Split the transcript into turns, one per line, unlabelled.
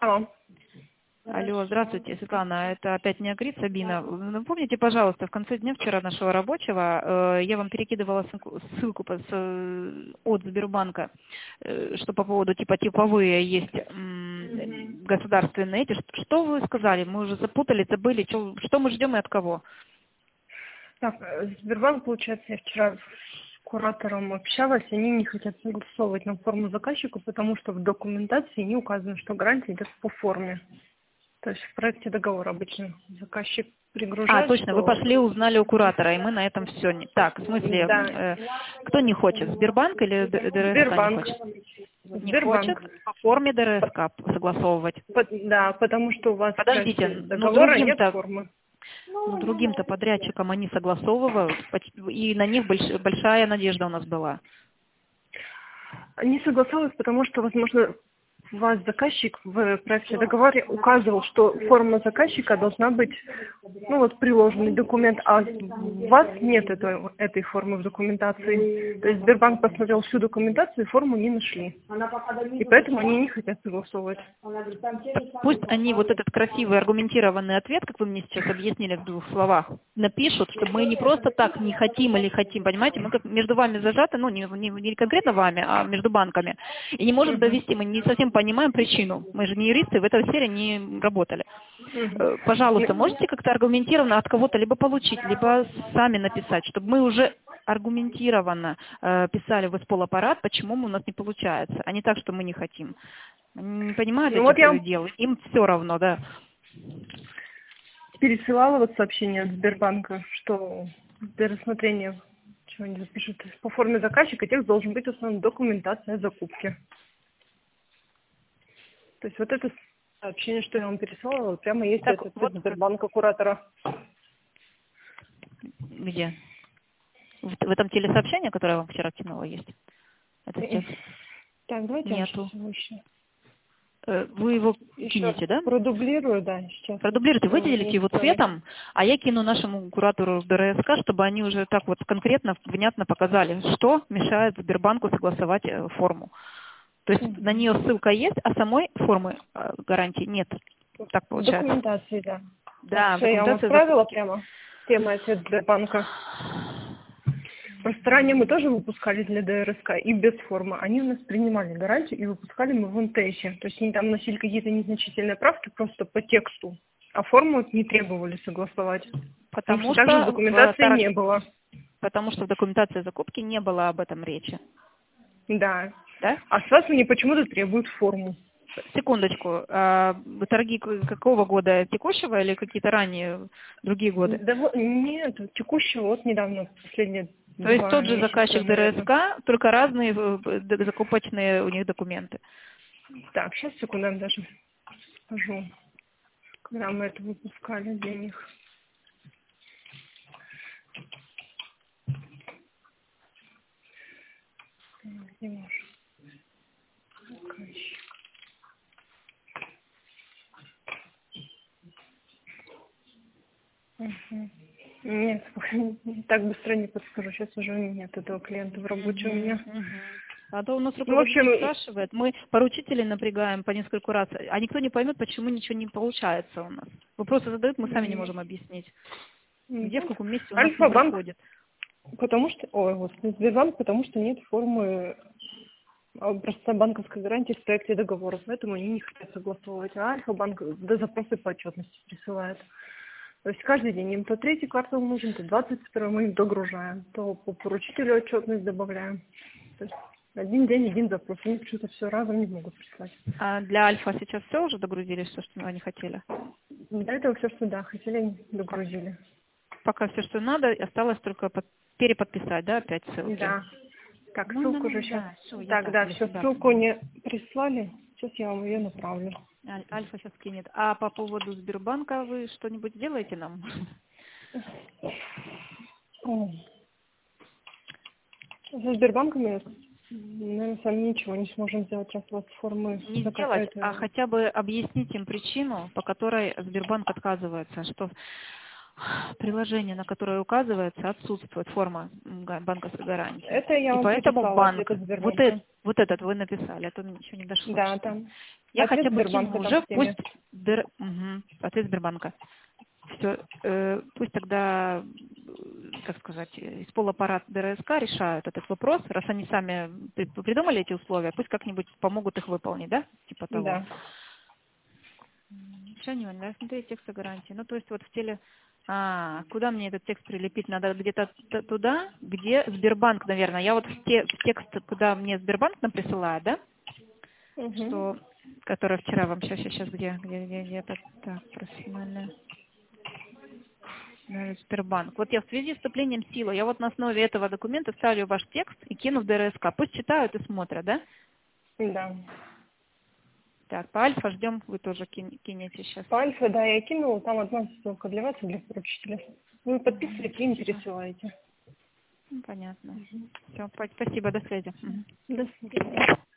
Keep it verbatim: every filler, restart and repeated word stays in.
Алло.
Алло, здравствуйте, Светлана, это опять Неокрит, Сабина. Напомните, пожалуйста, в конце дня вчера нашего рабочего э, я вам перекидывала ссылку, ссылку по, с, от Сбербанка, э, что по поводу типа типовые есть м, государственные эти. Что, что вы сказали? Мы уже запутали, забыли, что, что мы ждем и от кого?
Так, э, Сбербанк, получается, я вчера с куратором общалась, они не хотят согласовывать нам форму заказчика, потому что в документации не указано, что гарантия идет по форме. То есть в проекте договора обычно заказчик
А,
пригружает,
точно, вы
что...
пошли, узнали у куратора, и мы на этом все. Так, в смысле,
Да,
э, кто не хочет, Сбербанк или Д- ДРСК не
Сбербанк.
хочет? Не хочет
Сбербанк.
по форме ДРСК согласовывать.
По- Да, потому что у вас в
Подождите,
проекте
ну
договора нет
другим-то,
формы.
ну другим-то подрядчикам они согласовывают, поч- и на них больш- большая надежда у нас была.
Не согласовываюсь, потому что, возможно, у вас заказчик в проекте договора указывал, что форма заказчика должна быть, ну вот, приложенный документ, а у вас нет этой, этой формы в документации. То есть Сбербанк посмотрел всю документацию и форму не нашли. И поэтому они не хотят согласовывать.
Пусть они вот этот красивый аргументированный ответ, как вы мне сейчас объяснили в двух словах, напишут, что мы не просто так не хотим или хотим, понимаете, мы как между вами зажаты, ну не, не, не конкретно вами, а между банками, и не можем довести, мы не совсем понимаем причину, мы же не юристы, в этой сфере не работали. Э, Пожалуйста, можете как-то аргументированно от кого-то либо получить, либо сами написать, чтобы мы уже аргументированно э, писали в исполаппарат, почему у нас не получается, а не так, что мы не хотим. Они не понимают
Ну вот
этих
я
э,
вам
дел, им все равно, да.
пересылала вот сообщение от Сбербанка, что для рассмотрения, чего они запишут, по форме заказчика текст должен быть установлен документация о закупке. То есть вот это сообщение, что я вам пересылала, вот прямо есть
Так,
этот от
вот
Сбербанка куратора.
где? В, в этом телесообщении, которое я вам вчера кинула, есть этот текст?
Так, давайте я вам
Нету.
сейчас его еще,
Э, Вы его
еще
кинете, да?
продублирую, да, сейчас.
Продублируйте,
Чтобы вы
выделите
не
его
знали.
цветом, а я кину нашему куратору в ДРСК, чтобы они уже так вот конкретно, внятно показали, что мешает Сбербанку согласовать э, форму. То есть на
Мгм.
нее ссылка есть, а самой формы э, гарантии нет. Так
В
получается.
документации, да. Так,
Да, в
все, я вам
документации
отправила
закупки.
прямо тема ответ Сбербанка. Просто ранее мы тоже выпускали для ДРСК и без формы. Они у нас принимали гарантию и выпускали мы в МТСе. То есть они там носили какие-то незначительные правки просто по тексту, а форму не требовали согласовать. Потому что
Потому
также в
что в
документации
торг-
не было.
потому что в документации закупки не было об этом речи.
Да.
Да?
А с вас они почему-то требуют форму.
Секундочку. А торги к- какого года? Текущего или какие-то ранее другие годы?
Да вот- нет, текущего вот недавно, последние
То есть
два
тот же
месяца,
заказчик
наверное.
ДРСК, только разные э, д- закупочные у них документы.
Так, сейчас, секунду, я вам даже скажу, когда мы это выпускали для них. Где наш заказчик? Мгм. Нет, так быстро не подскажу. Сейчас уже нет этого клиента в работе у
Мгм,
меня.
мгм. А то у нас
Ну, в
руководитель
общем,
спрашивает, мы поручителей напрягаем по нескольку раз, а никто не поймет, почему ничего не получается у нас. Вопросы задают, мы сами не
м,
можем объяснить, где, в
ну,
каком месте у нас не
Альфа-банк,
проходит.
потому что, ой, вот, Сбербанк, потому что нет формы образца банковской гарантии в проекте договора, поэтому они не хотят согласовывать. А Альфа-банк до запросы по отчетности присылает. То есть каждый день им то третий квартал нужен, то двадцать второй мы их догружаем, то по поручителю отчетность добавляем. То есть один день, один запрос. Они что-то все разом не могут прислать.
А для Альфа сейчас все уже догрузили, все, что они хотели?
До этого все, что да, хотели, догрузили.
Пока все, что надо, осталось только под- переподписать, да, опять ссылки.
Да. Так,
Ну, ну,
ссылку
ну,
уже сейчас.
да, все, я
Так,
так
да,
для
все,
себя
ссылку
поняла.
не прислали. Сейчас я вам ее направлю.
Аль- Альфа сейчас кинет. А по поводу Сбербанка вы что-нибудь сделаете нам?
Ой. За Сбербанком мы, наверное, сами ничего не сможем сделать, раз у вас формы
Не
зака-
сделать, а
это,
хотя бы объяснить им причину, по которой Сбербанк отказывается. Что приложение, на которое указывается, отсутствует форма га- банковской гарантии.
Это я
И
вам
поэтому
прочитала
банк,
ответ от
вот,
Сбербанка.
это, вот этот вы написали, а то ничего не дошло.
Да,
что-то.
там.
Я
Ответ
хотя бы
Сбербанка
кину
там
уже,
в теме.
пусть, дыр- мгм, ответ Сбербанка. Все, э, пусть тогда, э, как сказать, э, из полаппарата ДРСК решают этот вопрос, раз они сами при- придумали эти условия, пусть как-нибудь помогут их выполнить, да, типа того.
Да.
Решение, да, смотри, текста гарантии. Ну, то есть вот в теле, а, куда мне этот текст прилепить? Надо где-то т- туда, где Сбербанк, наверное. Я вот в, те, в текст, куда мне Сбербанк нам присылает, да,
Угу.
что, который вчера вам сейчас, сейчас, где, где, где, где, так, так, профессиональная. Да, Сбербанк. Вот я в связи с вступлением в силу, я вот на основе этого документа ставлю ваш текст и кину в ДРСК. Пусть читают и смотрят, да?
Да.
Так, по альфа ждем, вы тоже кин- кинете сейчас.
По Альфа, да, я кинула, там одна ссылка для вас и для поручителя. Вы подписываете и им пересылаете.
Ну, понятно. Все, спасибо, до связи. Мгм.
До свидания.